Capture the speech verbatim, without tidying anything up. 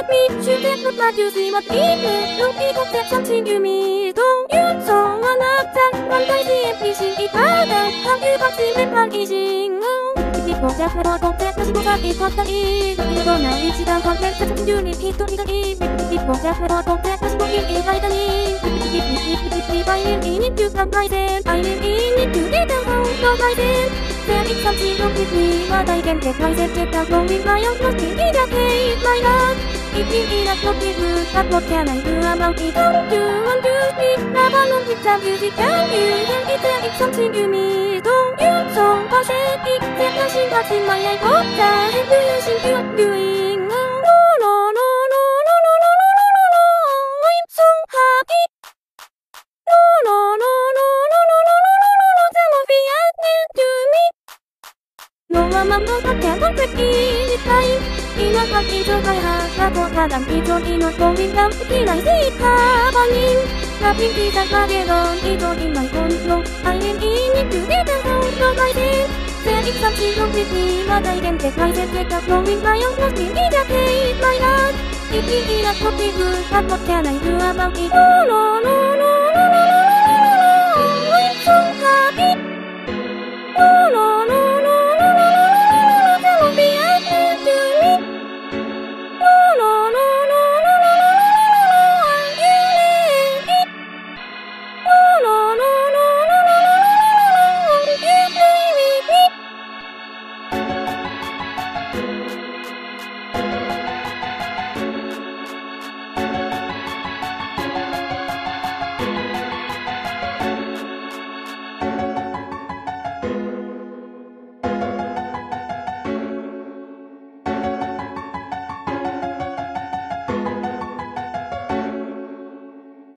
你去天不怕就是我一个，用一口再相信于迷动，远走我那站，万代是眼皮心一把的，抗拒抗拒没判已经。一個隻我個隻私語が一個たい色々な一段コンテンツ中に一人がいる一個隻我個隻私語に描いたに一日一日毎日に中間改善毎日に中で単語の改善全一三四六七に話題限定改善結果ゴミがよくきりだけいっぱいだ一日だと気づかっけない不安な人中ワン中にラバのピッツァミュージカル全一三四海というそん場所に全なしがちまやいこった変という心境流因ロロロロロロロロロI'm so happy ロロロロロロロロロ Tell me to me のままのかけのくきたい今かきとかはがとただ一人のゴミが嫌いでいた場にラピンキさかげろ一人のコンロ愛人にくれたほんと改善全一三四六七に話題限定改善結果ゴミがよくきりだけいっぱいだ一日だと気づかっけない不安な人ロロロロロロロロロ I'm so happy ロロロ